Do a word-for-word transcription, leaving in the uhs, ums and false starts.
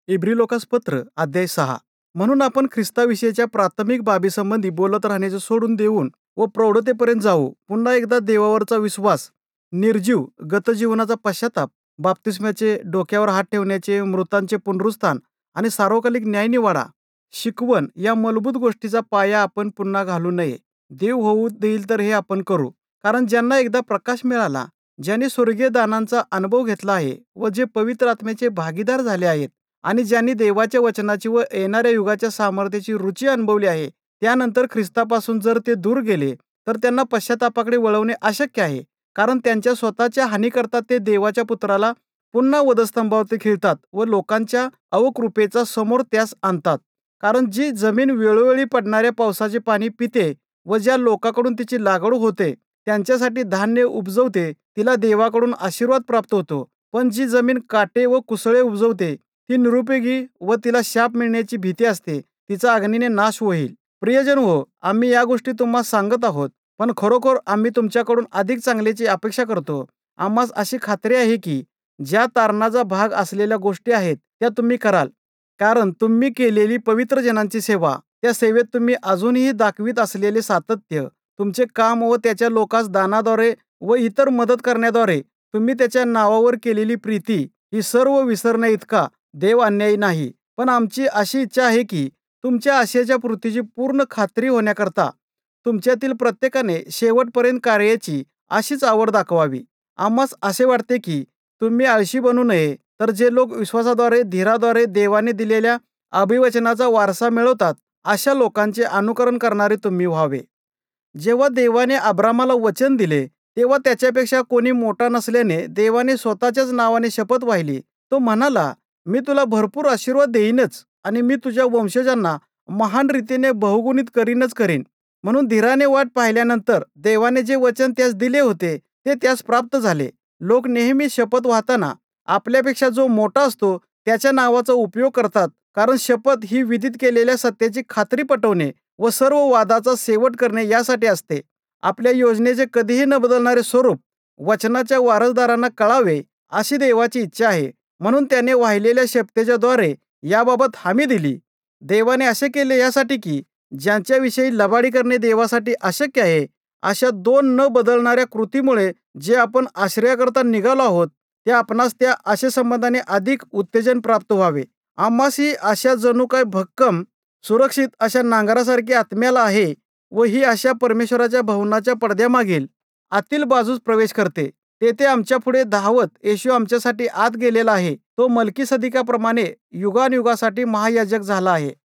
इब्रिलोकास पत्र अध्याय सहा. म्हणून आपण ख्रिस्ताविषयीच्या प्राथमिक बाबीसंबंधी बोलत राहण्याचे सोडून देऊन व प्रौढतेपर्यंत जाऊ. पुन्हा एकदा देवावरचा विश्वास, निर्जीव गतजीवनाचा पश्चाताप, बाप्तिस्म्याचे, डोक्यावर हात ठेवण्याचे, मृतांचे पुनरुत्थान आणि सार्वकालिक न्यायनिवाडा, शिकवण या मूलभूत गोष्टीचा पाया आपण पुन्हा घालू नये. देव होऊ देईल तर हे आपण करू. कारण ज्यांना एकदा प्रकाश मिळाला, ज्यांनी स्वर्गीय दानांचा अनुभव घेतला आहे व जे पवित्र आत्म्याचे भागीदार झाले आहेत आणि ज्यांनी देवाच्या वचनाची व येणाऱ्या युगाच्या सामर्थ्याची रुची अनुभवली आहे, त्यानंतर ख्रिस्तापासून जर ते दूर गेले तर त्यांना पश्चातापाकडे वळवणे अशक्य आहे. कारण त्यांच्या स्वतःच्या हानीकरता ते देवाच्या पुत्राला पुन्हा वधस्तंभावरती खिळतात व लोकांच्या अवकृपेचा समोर त्यास आणतात. कारण जी जमीन वेळोवेळी पडणाऱ्या पावसाचे पाणी पिते व ज्या लोकांकडून तिची लागवड होते, त्यांच्यासाठी धान्य उपजवते, तिला देवाकडून आशीर्वाद प्राप्त होतो. पण जी जमीन काटे व कुसळे उपजवते, ती निरुपयोगी व तिला शाप मिळण्याची भीती असते, तिचा अग्नीने नाश होईल. प्रियजन हो, आम्ही या गोष्टी तुम्हाला सांगत आहोत, पण खरोखर आम्ही तुमच्याकडून अधिक चांगल्याची अपेक्षा करतो. आम्हास अशी खात्री आहे की ज्या तारणाचा भाग असलेल्या गोष्टी आहेत त्या तुम्ही कराल. कारण तुम्ही केलेली पवित्र जनांची सेवा, त्या सेवेत तुम्ही अजूनही दाखवित असलेले सातत्य, तुमचे काम व त्याच्या लोकांस दानाद्वारे व इतर मदत करण्याद्वारे तुम्ही त्याच्या नावावर केलेली प्रीती, ही सर्व विसरण्याइतका देव अन्यायी नाही. पण आमची अशी इच्छा आहे की तुमच्या आशेच्या पूर्तीची पूर्ण खात्री होण्याकरता तुमच्यातील प्रत्येकाने शेवटपर्यंत कार्याची अशीच आवड दाखवावी. आम्हास असे वाटते की तुम्ही आळशी बनू नये, तर जे लोक विश्वासाद्वारे धीराद्वारे देवाने दिलेल्या अभिवचनाचा वारसा मिळवतात, अशा लोकांचे अनुकरण करणारे तुम्ही व्हावे. जेव्हा देवाने अब्रामाला वचन दिले, तेव्हा त्याच्यापेक्षा कोणी मोठा नसल्याने देवाने स्वतःच्याच नावाने शपथ वाहिली. तो म्हणाला, मी तुला भरपूर आशीर्वाद देईनच आणि मी तुझ्या वंशजांना महान रीतीने बहुगुणित करीनच करीन. म्हणून धीराने वाट पाहिल्यानंतर देवाने जे वचन त्यास दिले होते ते त्यास प्राप्त झाले. लोक नेहमी शपथ वाहताना आपल्यापेक्षा जो मोठा असतो त्याच्या नावाचा उपयोग करतात. कारण शपथ ही विधित केलेल्या सत्याची खात्री पटवणे व सर्व वादाचा शेवट करणे यासाठी असते. आपल्या योजनेचे कधीही न बदलणारे स्वरूप वचनाच्या वारसदारांना कळावे अशी देवाची इच्छा आहे. म्हणून त्याने वाहिलेल्या शपथेच्या द्वारे याबाबत हमी दिली. देवाने असे केले यासाठी की ज्यांच्याविषयी लबाडी करणे देवासाठी अशक्य आहे, अशा दोन न बदलणाऱ्या कृतीमुळे जे आपण आश्रयाकरता निघालो आहोत, त्या आपणास त्या आशेसंबंधाने अधिक उत्तेजन प्राप्त व्हावे. आम्हास ही आशा जणू काय भक्कम, सुरक्षित अशा नांगरासारखी आत्म्याला आहे व ही आशा परमेश्वराच्या भवनाच्या पडद्यामागील आतील बाजूस प्रवेश करते. तेथे आमच्या पुढे धावत येशू आमच्यासाठी आत गेलेला आहे. तो मल्कीसदिकाप्रमाणे युगानयुगासाठी महायाजक झाला आहे.